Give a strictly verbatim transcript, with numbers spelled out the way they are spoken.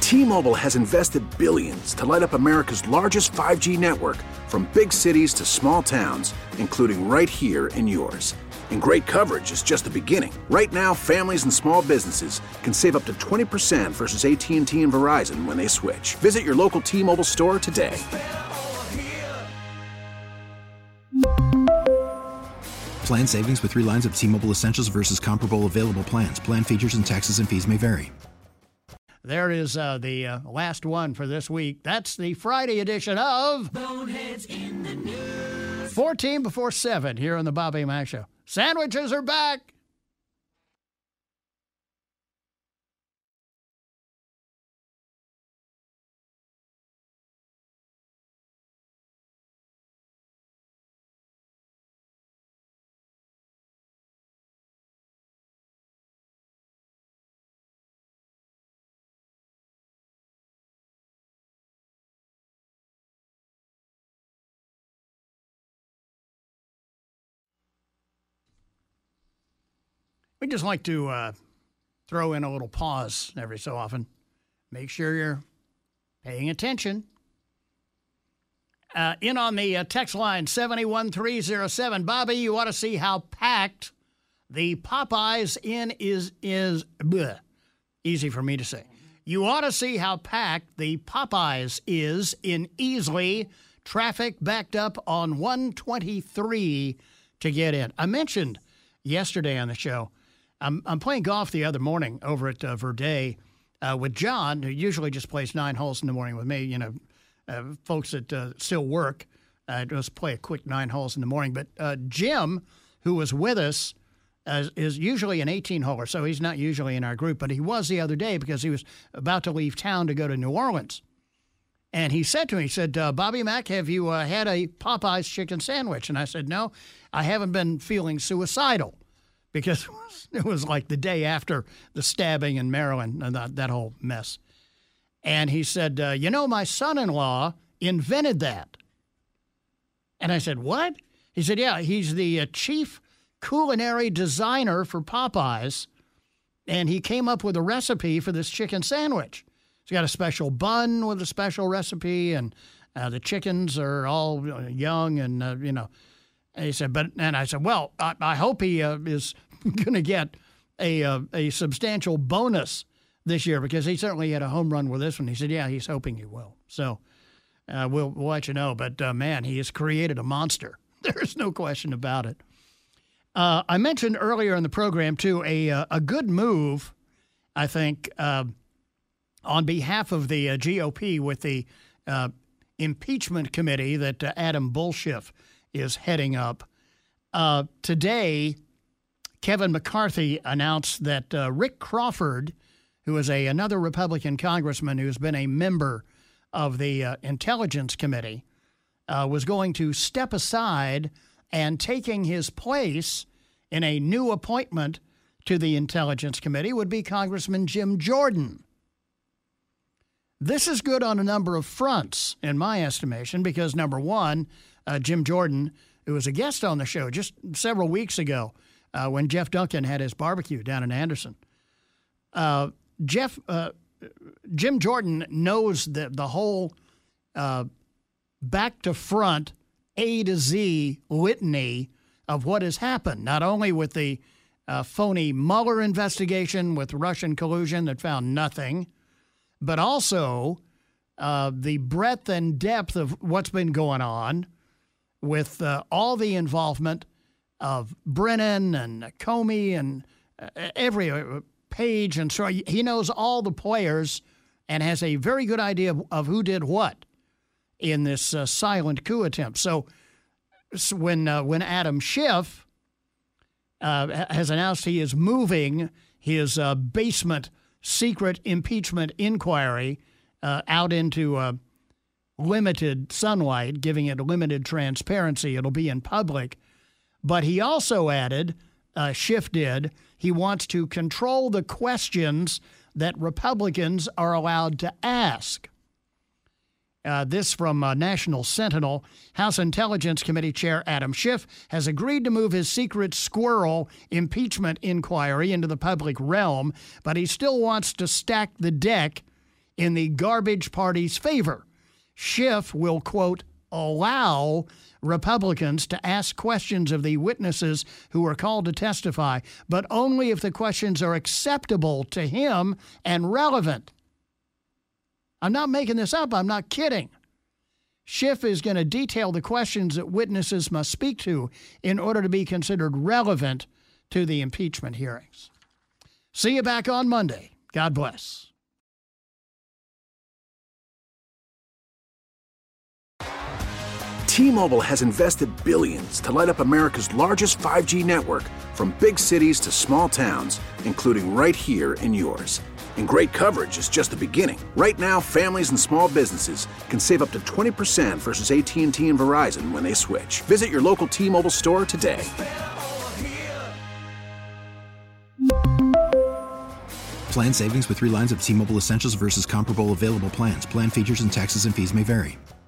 T-Mobile has invested billions to light up America's largest five G network, from big cities to small towns, including right here in yours. And great coverage is just the beginning. Right now, families and small businesses can save up to twenty percent versus A T and T and Verizon when they switch. Visit your local T-Mobile store today. Plan savings with three lines of T-Mobile Essentials versus comparable available plans. Plan features and taxes and fees may vary. There is uh, the uh, last one for this week. That's the Friday edition of Boneheads in the News. fourteen before seven here on the Bobby Mack Show. Sandwiches are back. We just like to uh, throw in a little pause every so often. Make sure you're paying attention. Uh, in on the uh, text line, seven one three zero seven. Bobby, you ought to see how packed the Popeyes Inn is. is bleh, easy for me to say. You ought to see how packed the Popeyes is in Easley. Traffic backed up on one twenty-three to get in. I mentioned yesterday on the show, I'm, I'm playing golf the other morning over at uh, Verde uh, with John, who usually just plays nine holes in the morning with me. You know, uh, folks that uh, still work uh, just play a quick nine holes in the morning. But uh, Jim, who was with us, uh, is usually an eighteen-holer, so he's not usually in our group. But he was the other day because he was about to leave town to go to New Orleans. And he said to me, he said, uh, Bobby Mack, have you uh, had a Popeyes chicken sandwich? And I said, no, I haven't been feeling suicidal. Because it was, it was like the day after the stabbing in Maryland and that, that whole mess. And he said, uh, you know, my son-in-law invented that. And I said, what? He said, yeah, he's the uh, chief culinary designer for Popeyes, and he came up with a recipe for this chicken sandwich. He's got a special bun with a special recipe, and uh, the chickens are all young and, uh, you know. And he said, but, and I said, well, I, I hope he uh, is going to get a uh, a substantial bonus this year, because he certainly had a home run with this one. He said, yeah, he's hoping he will. So uh, we'll, we'll let you know. But, uh, man, he has created a monster. There's no question about it. Uh, I mentioned earlier in the program, too, a, uh, a good move, I think, uh, on behalf of the uh, G O P with the uh, impeachment committee that uh, Adam Bullshiff is heading up. Uh, today, Kevin McCarthy announced that uh, Rick Crawford, who is a another Republican congressman who's been a member of the uh, Intelligence Committee, uh, was going to step aside, and taking his place in a new appointment to the Intelligence Committee would be Congressman Jim Jordan. This is good on a number of fronts, in my estimation, because, number one, Uh, Jim Jordan, who was a guest on the show just several weeks ago uh, when Jeff Duncan had his barbecue down in Anderson. Uh, Jeff, uh, Jim Jordan knows the, the whole uh, back-to-front, A to Z litany of what has happened, not only with the uh, phony Mueller investigation with Russian collusion that found nothing, but also uh, the breadth and depth of what's been going on with uh, all the involvement of Brennan and Comey and uh, every uh, Page. And so he knows all the players and has a very good idea of, of who did what in this uh, silent coup attempt. So, so when uh, when Adam Schiff uh, has announced he is moving his uh, basement secret impeachment inquiry uh, out into uh, limited sunlight, giving it limited transparency. It'll be in public. But he also added, uh, Schiff did, he wants to control the questions that Republicans are allowed to ask. Uh, this from uh, National Sentinel. House Intelligence Committee Chair Adam Schiff has agreed to move his secret squirrel impeachment inquiry into the public realm, but he still wants to stack the deck in the garbage party's favor. Schiff will, quote, allow Republicans to ask questions of the witnesses who are called to testify, but only if the questions are acceptable to him and relevant. I'm not making this up. I'm not kidding. Schiff is going to detail the questions that witnesses must speak to in order to be considered relevant to the impeachment hearings. See you back on Monday. God bless. T-Mobile has invested billions to light up America's largest five G network, from big cities to small towns, including right here in yours. And great coverage is just the beginning. Right now, families and small businesses can save up to twenty percent versus A T and T and Verizon when they switch. Visit your local T-Mobile store today. Plan savings with three lines of T-Mobile Essentials versus comparable available plans. Plan features and taxes and fees may vary.